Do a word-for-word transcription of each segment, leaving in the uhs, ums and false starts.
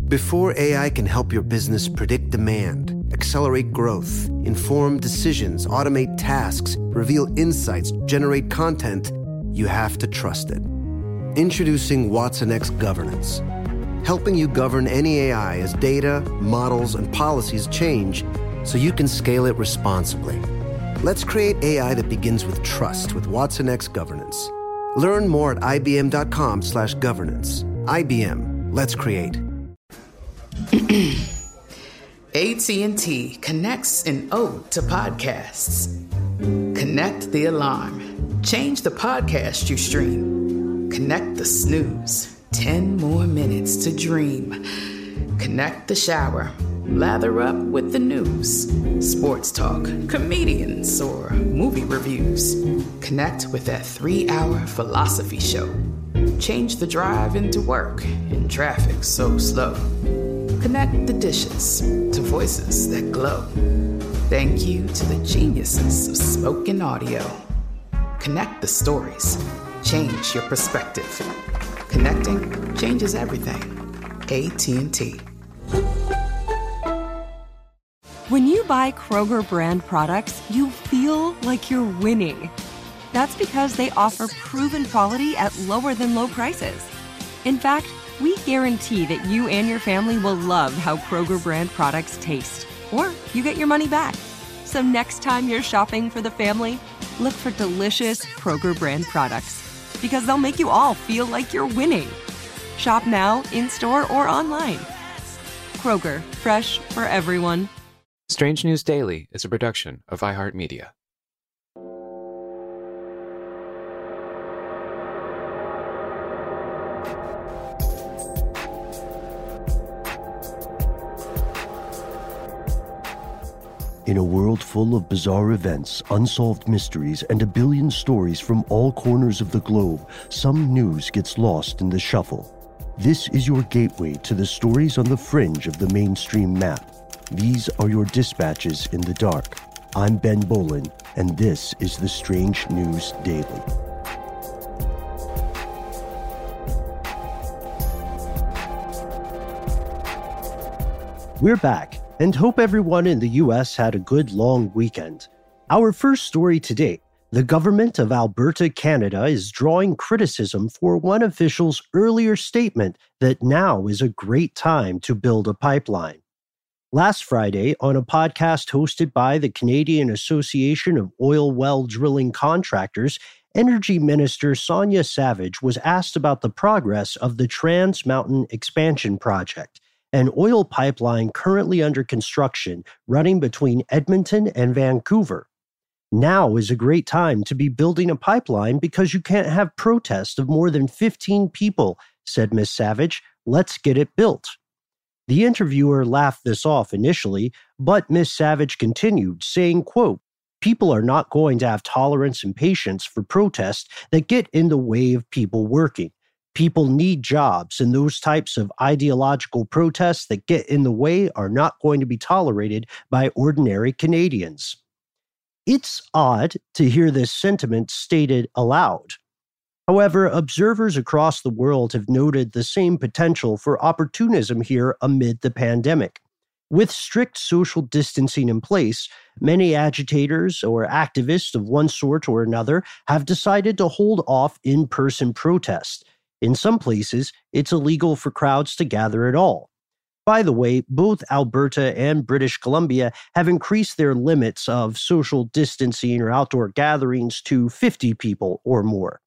Before A I can help your business predict demand, accelerate growth, inform decisions, automate tasks, reveal insights, generate content, you have to trust it. Introducing Watson X Governance, helping you govern any A I as data, models, and policies change so you can scale it responsibly. Let's create A I that begins with trust with Watson X Governance. Learn more at ibm.com slash governance. I B M. Let's create. A T and T connects an ode to podcasts. Connect the alarm. Change the podcast you stream. Connect the snooze. Ten more minutes to dream. Connect the shower. Lather up with the news. Sports talk, comedians, or movie reviews. Connect with that three-hour philosophy show. Change the drive into work in traffic so slow. Connect the dishes to voices that glow. Thank you to the geniuses of spoken audio. Connect the stories. Change your perspective. Connecting changes everything. A T and T. When you buy Kroger brand products, you feel like you're winning. That's because they offer proven quality at lower than low prices. In fact, we guarantee that you and your family will love how Kroger brand products taste, or you get your money back. So next time you're shopping for the family, look for delicious Kroger brand products, because they'll make you all feel like you're winning. Shop now, in-store, or online. Kroger, fresh for everyone. Strange News Daily is a production of iHeartMedia. In a world full of bizarre events, unsolved mysteries, and a billion stories from all corners of the globe, some news gets lost in the shuffle. This is your gateway to the stories on the fringe of the mainstream map. These are your dispatches in the dark. I'm Ben Bolin, and this is the Strange News Daily. We're back, and hope everyone in the U S had a good long weekend. Our first story today: the government of Alberta, Canada is drawing criticism for one official's earlier statement that now is a great time to build a pipeline. Last Friday, on a podcast hosted by the Canadian Association of Oil Well Drilling Contractors, Energy Minister Sonya Savage was asked about the progress of the Trans Mountain Expansion Project, an oil pipeline currently under construction running between Edmonton and Vancouver. Now is a great time to be building a pipeline because you can't have protests of more than fifteen people, said Miz Savage. Let's get it built. The interviewer laughed this off initially, but Miz Savage continued, saying, quote, "People are not going to have tolerance and patience for protests that get in the way of people working. People need jobs, and those types of ideological protests that get in the way are not going to be tolerated by ordinary Canadians." It's odd to hear this sentiment stated aloud. However, observers across the world have noted the same potential for opportunism here amid the pandemic. With strict social distancing in place, many agitators or activists of one sort or another have decided to hold off in-person protests. In some places, it's illegal for crowds to gather at all. By the way, both Alberta and British Columbia have increased their limits of social distancing or outdoor gatherings to fifty people or more.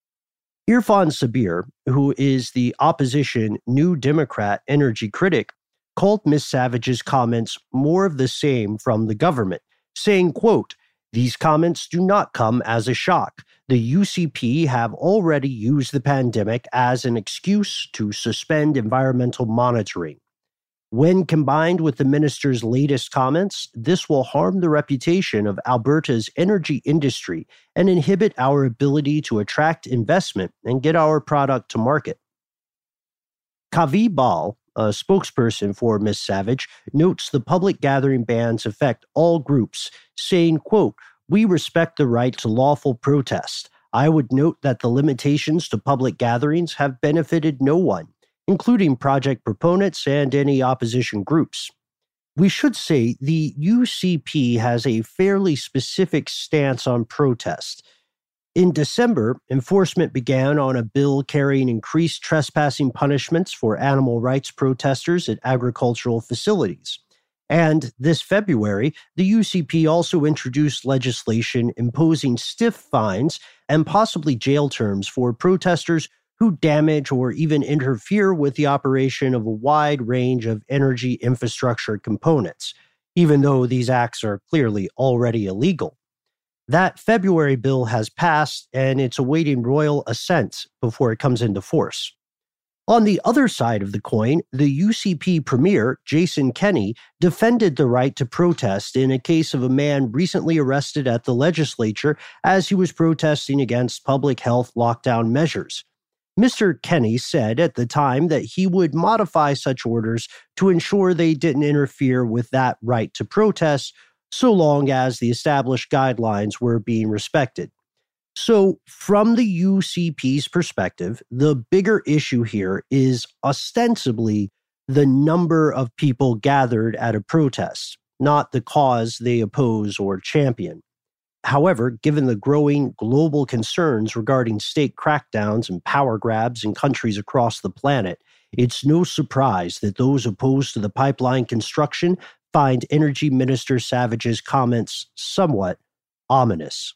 Irfan Sabir, who is the opposition New Democrat energy critic, called Miz Savage's comments more of the same from the government, saying, quote, "These comments do not come as a shock. The U C P have already used the pandemic as an excuse to suspend environmental monitoring. When combined with the minister's latest comments, this will harm the reputation of Alberta's energy industry and inhibit our ability to attract investment and get our product to market." Kavi Bal, a spokesperson for Miz Savage, notes the public gathering bans affect all groups, saying, quote, "We respect the right to lawful protest. I would note that the limitations to public gatherings have benefited no one. including project proponents and any opposition groups. We should say the U C P has a fairly specific stance on protest. In December, enforcement began on a bill carrying increased trespassing punishments for animal rights protesters at agricultural facilities. And this February, the U C P also introduced legislation imposing stiff fines and possibly jail terms for protesters who damage or even interfere with the operation of a wide range of energy infrastructure components, even though these acts are clearly already illegal. That February bill has passed, and it's awaiting royal assent before it comes into force. On the other side of the coin, the U C P premier, Jason Kenney, defended the right to protest in a case of a man recently arrested at the legislature as he was protesting against public health lockdown measures. Mister Kenney said at the time that he would modify such orders to ensure they didn't interfere with that right to protest, so long as the established guidelines were being respected. So, from the U C P's perspective, the bigger issue here is ostensibly the number of people gathered at a protest, not the cause they oppose or champion. However, given the growing global concerns regarding state crackdowns and power grabs in countries across the planet, it's no surprise that those opposed to the pipeline construction find Energy Minister Savage's comments somewhat ominous.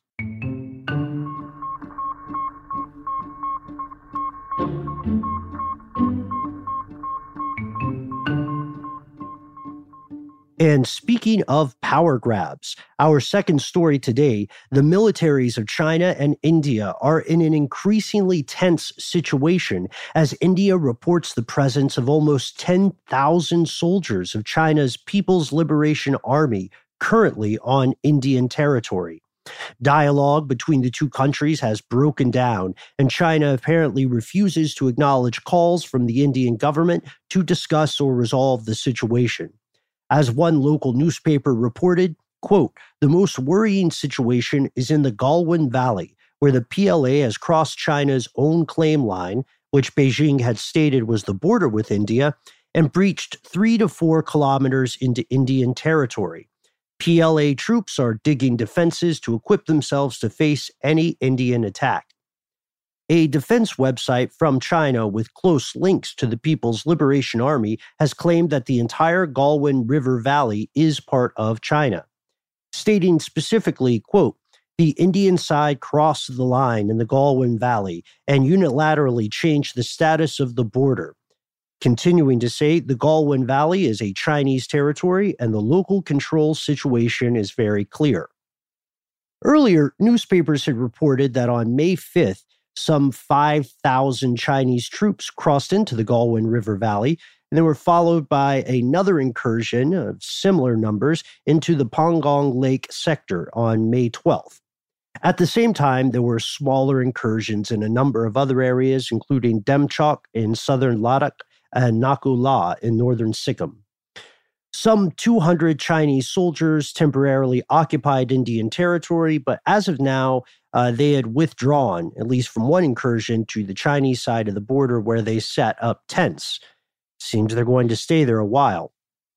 And speaking of power grabs, our second story today, the militaries of China and India are in an increasingly tense situation as India reports the presence of almost ten thousand soldiers of China's People's Liberation Army currently on Indian territory. Dialogue between the two countries has broken down, and China apparently refuses to acknowledge calls from the Indian government to discuss or resolve the situation. As one local newspaper reported, quote, the most worrying situation is in the Galwan Valley, where the P L A has crossed China's own claim line, which Beijing had stated was the border with India, and breached three to four kilometers into Indian territory. P L A troops are digging defenses to equip themselves to face any Indian attack. A defense website from China with close links to the People's Liberation Army has claimed that the entire Galwan River Valley is part of China, stating specifically, quote, the Indian side crossed the line in the Galwan Valley and unilaterally changed the status of the border. Continuing to say the Galwan Valley is a Chinese territory and the local control situation is very clear. Earlier, newspapers had reported that on May fifth, some five thousand Chinese troops crossed into the Galwan River Valley, and they were followed by another incursion of similar numbers into the Pangong Lake sector on May twelfth. At the same time, there were smaller incursions in a number of other areas, including Demchok in southern Ladakh and Naku La in northern Sikkim. Some two hundred Chinese soldiers temporarily occupied Indian territory, but as of now, uh, they had withdrawn, at least from one incursion, to the Chinese side of the border where they set up tents. Seems they're going to stay there a while.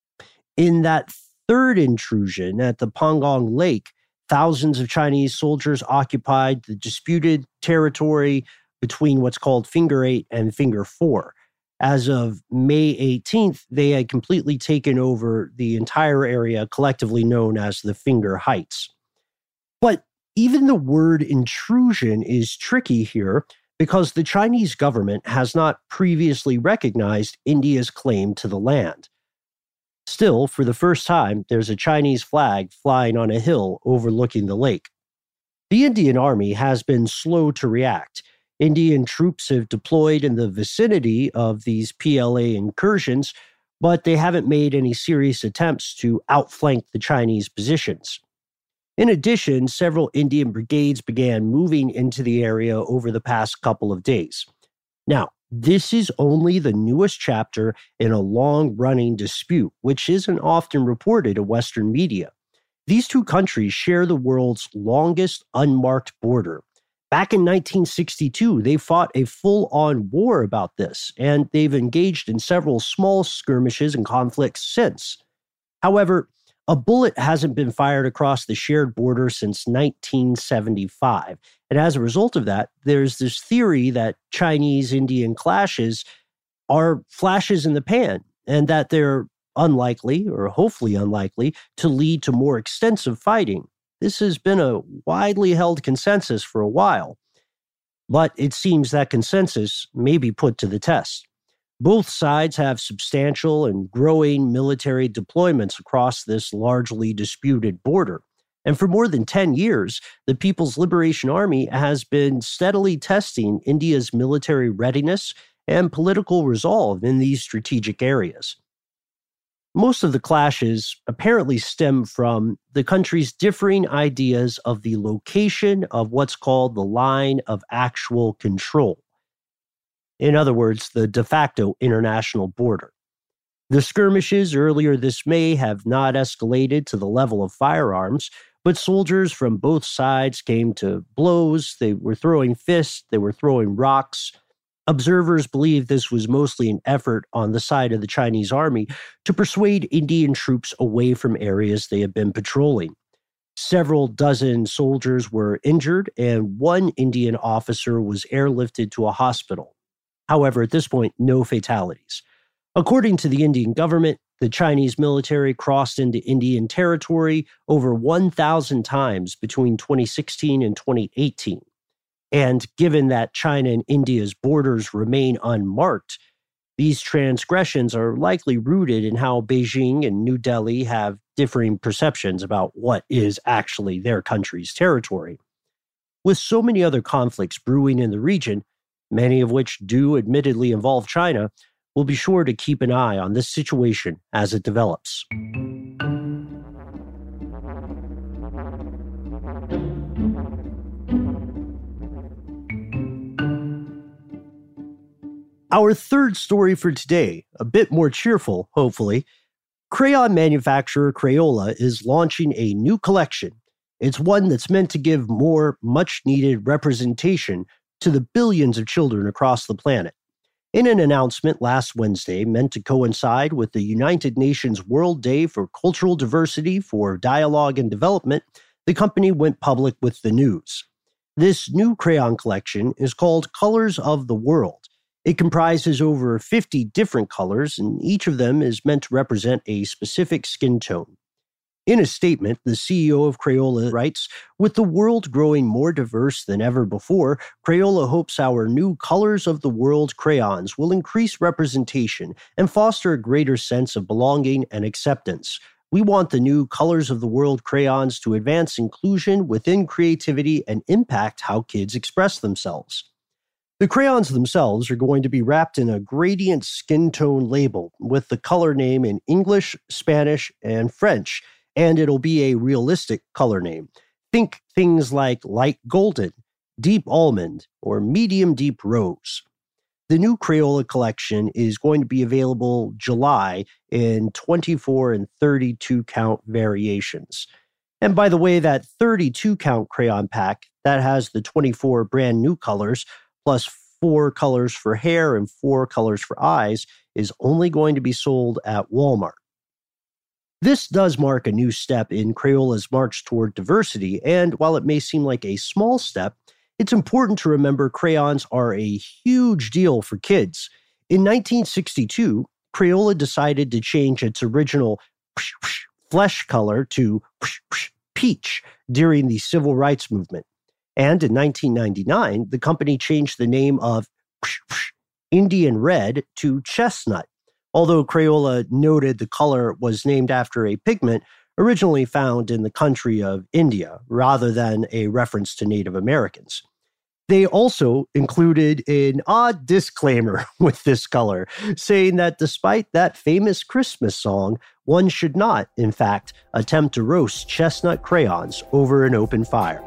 In that third intrusion at the Pangong Lake, thousands of Chinese soldiers occupied the disputed territory between what's called Finger Eight and Finger Four. As of May eighteenth, they had completely taken over the entire area collectively known as the Finger Heights. But even the word intrusion is tricky here because the Chinese government has not previously recognized India's claim to the land. Still, for the first time, there's a Chinese flag flying on a hill overlooking the lake. The Indian Army has been slow to react. Indian troops have deployed in the vicinity of these P L A incursions, but they haven't made any serious attempts to outflank the Chinese positions. In addition, several Indian brigades began moving into the area over the past couple of days. Now, this is only the newest chapter in a long-running dispute, which isn't often reported in Western media. These two countries share the world's longest unmarked border. Back in nineteen sixty-two, they fought a full-on war about this, and they've engaged in several small skirmishes and conflicts since. However, a bullet hasn't been fired across the shared border since nineteen seventy-five. And as a result of that, there's this theory that Chinese-Indian clashes are flashes in the pan, and that they're unlikely, or hopefully unlikely, to lead to more extensive fighting. This has been a widely held consensus for a while, but it seems that consensus may be put to the test. Both sides have substantial and growing military deployments across this largely disputed border. And for more than ten years, the People's Liberation Army has been steadily testing India's military readiness and political resolve in these strategic areas. Most of the clashes apparently stem from the country's differing ideas of the location of what's called the line of actual control. In other words, the de facto international border. The skirmishes earlier this May have not escalated to the level of firearms, but soldiers from both sides came to blows. They were throwing fists, they were throwing rocks. Observers believe this was mostly an effort on the side of the Chinese army to persuade Indian troops away from areas they had been patrolling. Several dozen soldiers were injured, and one Indian officer was airlifted to a hospital. However, at this point, no fatalities. According to the Indian government, the Chinese military crossed into Indian territory over one thousand times between twenty sixteen and twenty eighteen. And given that China and India's borders remain unmarked, these transgressions are likely rooted in how Beijing and New Delhi have differing perceptions about what is actually their country's territory. With so many other conflicts brewing in the region, many of which do admittedly involve China, we'll be sure to keep an eye on this situation as it develops. Our third story for today, a bit more cheerful, hopefully. Crayon manufacturer Crayola is launching a new collection. It's one that's meant to give more much-needed representation to the billions of children across the planet. In an announcement last Wednesday meant to coincide with the United Nations World Day for Cultural Diversity for Dialogue and Development, the company went public with the news. This new crayon collection is called Colors of the World. It comprises over fifty different colors, and each of them is meant to represent a specific skin tone. In a statement, the C E O of Crayola writes, "With the world growing more diverse than ever before, Crayola hopes our new Colors of the World crayons will increase representation and foster a greater sense of belonging and acceptance. We want the new Colors of the World crayons to advance inclusion within creativity and impact how kids express themselves." The crayons themselves are going to be wrapped in a gradient skin tone label with the color name in English, Spanish, and French, and it'll be a realistic color name. Think things like light golden, deep almond, or medium deep rose. The new Crayola collection is going to be available July in twenty-four and thirty-two count variations. And by the way, that thirty-two count crayon pack, that has the twenty-four brand new colors, plus four colors for hair and four colors for eyes, is only going to be sold at Walmart. This does mark a new step in Crayola's march toward diversity, and while it may seem like a small step, it's important to remember crayons are a huge deal for kids. In nineteen sixty-two, Crayola decided to change its original flesh color to peach during the Civil Rights Movement. And in nineteen ninety-nine, the company changed the name of Indian Red to Chestnut, although Crayola noted the color was named after a pigment originally found in the country of India, rather than a reference to Native Americans. They also included an odd disclaimer with this color, saying that despite that famous Christmas song, one should not, in fact, attempt to roast chestnut crayons over an open fire.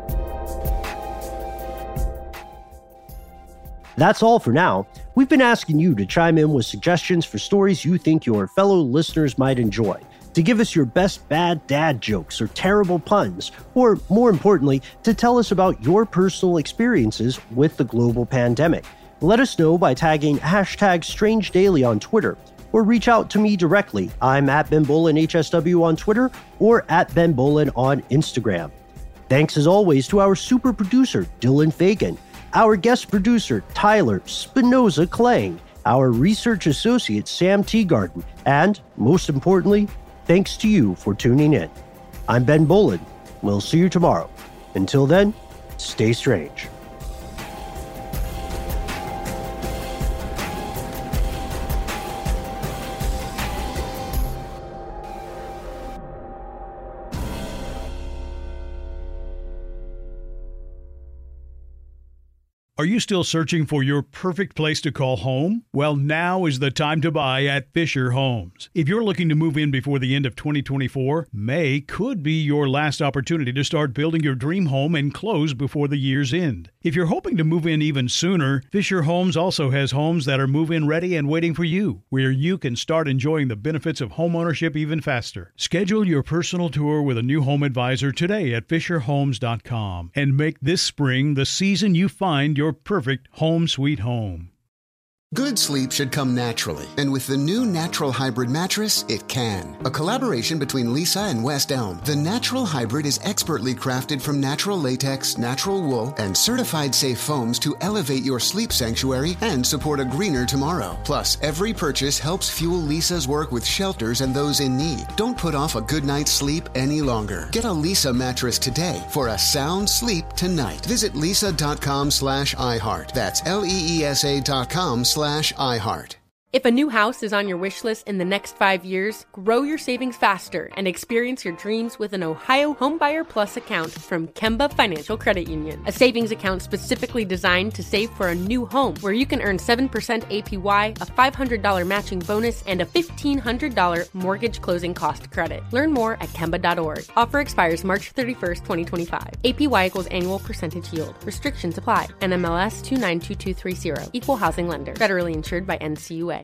That's all for now. We've been asking you to chime in with suggestions for stories you think your fellow listeners might enjoy. To to give us your best bad dad jokes or terrible puns, or more importantly, to tell us about your personal experiences with the global pandemic. Let us know by tagging hashtag StrangeDaily on Twitter, or reach out to me directly. I'm at Ben Bowlin H S W on Twitter or at Ben Bowlin on Instagram. Thanks as always to our super producer, Dylan Fagan, our guest producer, Tyler Spinoza Klang, our research associate, Sam Teagarden, and, most importantly, thanks to you for tuning in. I'm Ben Bowlin. We'll see you tomorrow. Until then, stay strange. Are you still searching for your perfect place to call home? Well, now is the time to buy at Fisher Homes. If you're looking to move in before the end of twenty twenty-four, May could be your last opportunity to start building your dream home and close before the year's end. If you're hoping to move in even sooner, Fisher Homes also has homes that are move-in ready and waiting for you, where you can start enjoying the benefits of homeownership even faster. Schedule your personal tour with a new home advisor today at fisher homes dot com and make this spring the season you find your perfect home sweet home. Good sleep should come naturally, and with the new Natural Hybrid mattress, it can. A collaboration between Lisa and West Elm, the Natural Hybrid is expertly crafted from natural latex, natural wool, and certified safe foams to elevate your sleep sanctuary and support a greener tomorrow. Plus, every purchase helps fuel Lisa's work with shelters and those in need. Don't put off a good night's sleep any longer. Get a Lisa mattress today for a sound sleep tonight. Visit lisa.com slash iHeart. That's L-E-E-S-A dot com slash slash iHeart. If a new house is on your wish list in the next five years, grow your savings faster and experience your dreams with an Ohio Homebuyer Plus account from Kemba Financial Credit Union. A savings account specifically designed to save for a new home, where you can earn seven percent A P Y, a five hundred dollars matching bonus, and a fifteen hundred dollars mortgage closing cost credit. Learn more at Kemba dot org. Offer expires March thirty-first, twenty twenty-five. A P Y equals annual percentage yield. Restrictions apply. N M L S two nine two two three zero. Equal housing lender. Federally insured by N C U A.